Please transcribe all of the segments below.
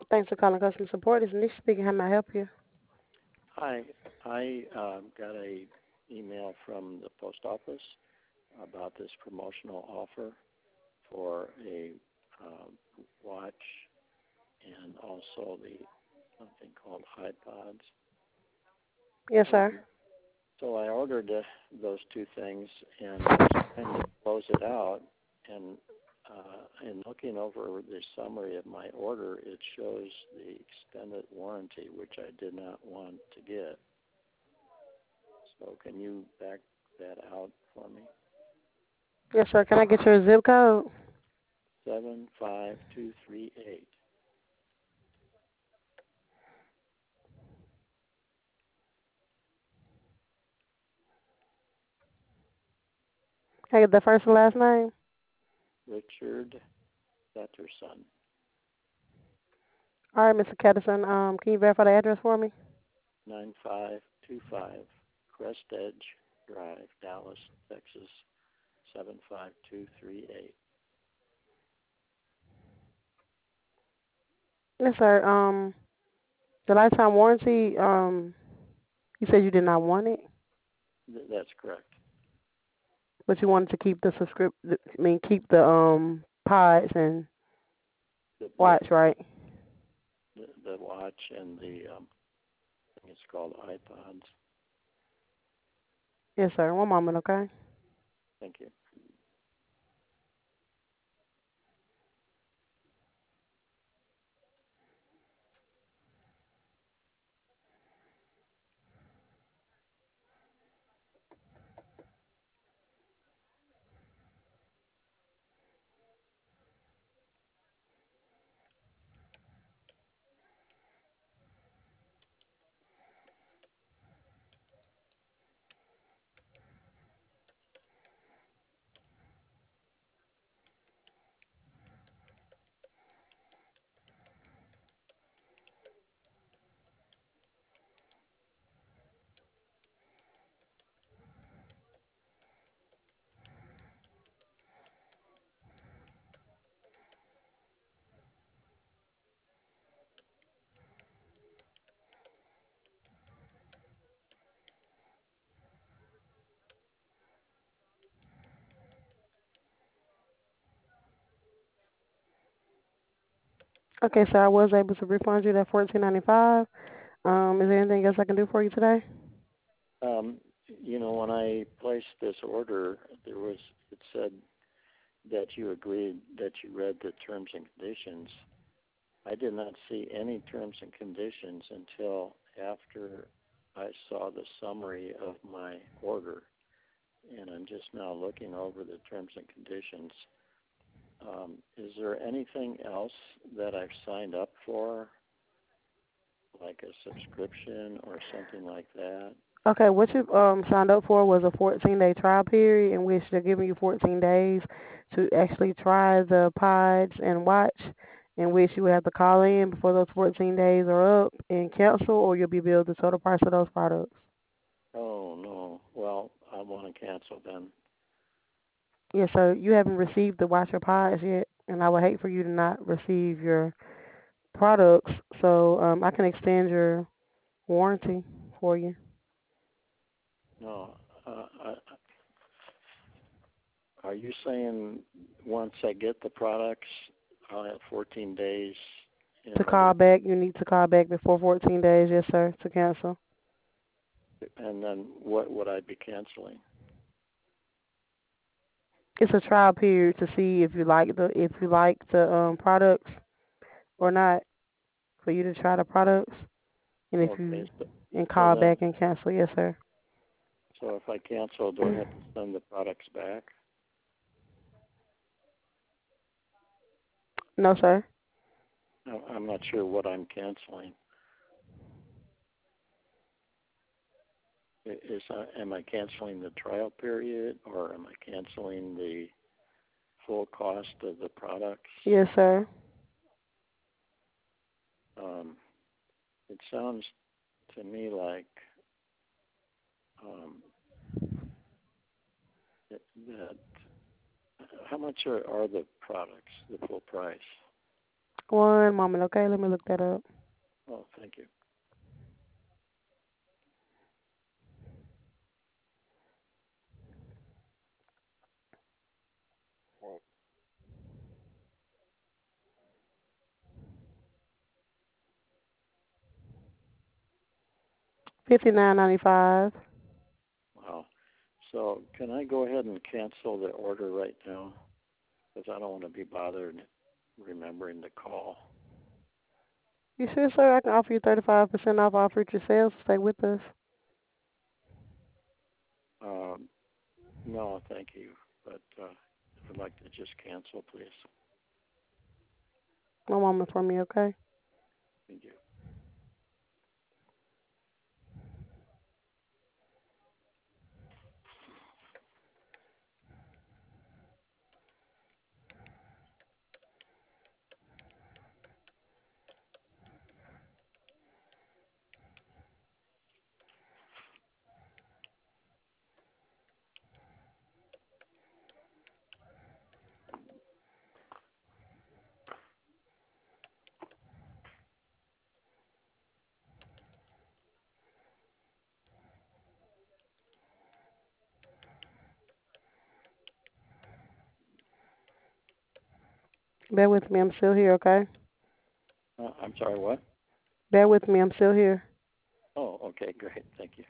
Thanks for calling customer support. This is Nish speaking. How may I help you? Hi, I got a email from the post office about this promotional offer for a watch and also the something called iPods. Yes, sir. Um, so I ordered those two things and I was trying to close it out. And in looking over the summary of my order, it shows the extended warranty, which I did not want to get. So can you back that out for me? Yes, sir. Can I get your zip code? 75238. Can I get the first and last name? Richard Setterson. All right, Mr. Caddison. Can you verify the address for me? 9525 Crest Edge Drive, Dallas, Texas 75238. Yes, sir. The lifetime warranty. You said you did not want it, That's correct. but you wanted to keep the keep the pods and Yes, watch, right? the watch and the I think it's called iPods. Yes, sir. One moment, okay? Thank you. Okay, sir. I was able to refund you that $14.95. Is there anything else I can do for you today? Um, when I placed this order, it said that you agreed that you read the terms and conditions. I did not see any terms and conditions until after I saw the summary of my order, and I'm just now looking over the terms and conditions. Is there anything else that I've signed up for, like a subscription or something like that? Okay, what you signed up for was a 14-day trial period in which they're giving you 14 days to actually try the pods and watch, in which you would have to call in before those 14 days are up and cancel, or you'll be billed the total price of those products. Oh, no. Well, I want to cancel then. Yes, so you haven't received the watch or pods yet, and I would hate for you to not receive your products, so I can extend your warranty for you. No. Are you saying once I get the products, I'll have 14 days in To order, call back, you need to call back before 14 days, yes, sir, to cancel. and then what would I be canceling? It's a trial period to see if you like the products or not, for you to try the products, and if Okay, you so, and so call then, back and cancel, yes, sir. so if I cancel, do I have to send the products back? No, sir. I'm not sure what I'm canceling. Am I canceling the trial period, or am I canceling the full cost of the products? Yes, sir. Um, it sounds to me like um, that. How much are the products? The full price? One moment, okay? Let me look that up. Oh, thank you. $59.95. Wow. So can I go ahead and cancel the order right now? Because I don't want to be bothered remembering to call. You sure, sir? I can offer you 35% off all future sales. Stay with us. Um, no, thank you. But I'd like to just cancel, please. One moment for me, okay? Thank you. Bear with me. I'm still here, okay? I'm sorry, what? Bear with me. I'm still here. Oh, okay, great. Thank you.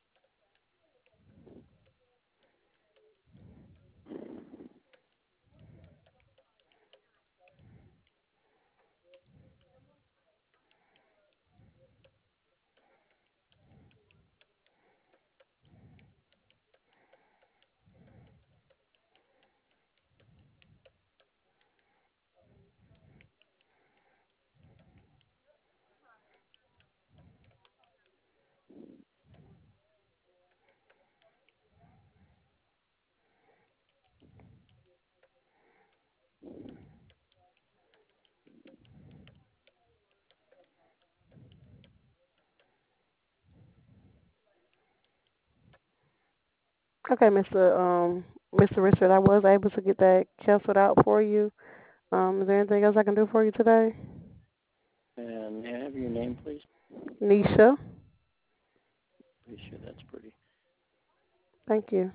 Okay, Mr. Richard, I was able to get that canceled out for you. Is there anything else I can do for you today? And may I have your name, please? Nisha. Alicia, that's pretty. Thank you.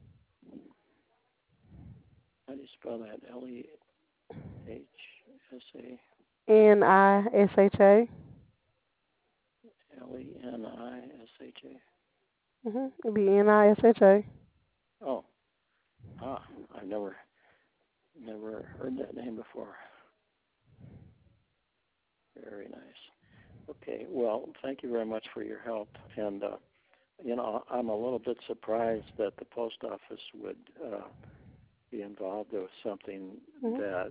How do you spell that? Lehsa? Nisha. Lenisha? It'd be Nisha. Oh, I've never heard that name before. Very nice. Okay, well, thank you very much for your help. And I'm a little bit surprised that the post office would be involved with something that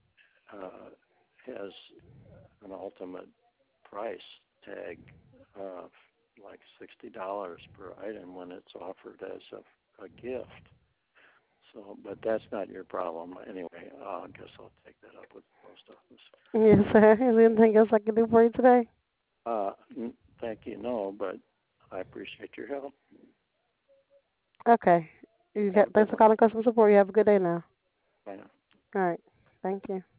has an ultimate price tag of like $60 per item when it's offered as a gift. So, but that's not your problem anyway. I guess I'll take that up with the post office. Yes, sir. Is there anything else I can do for you today? Thank you. No, but I appreciate your help. Okay. Have a good Thanks for one. calling customer support. You have a good day now. Bye now. All right. Thank you.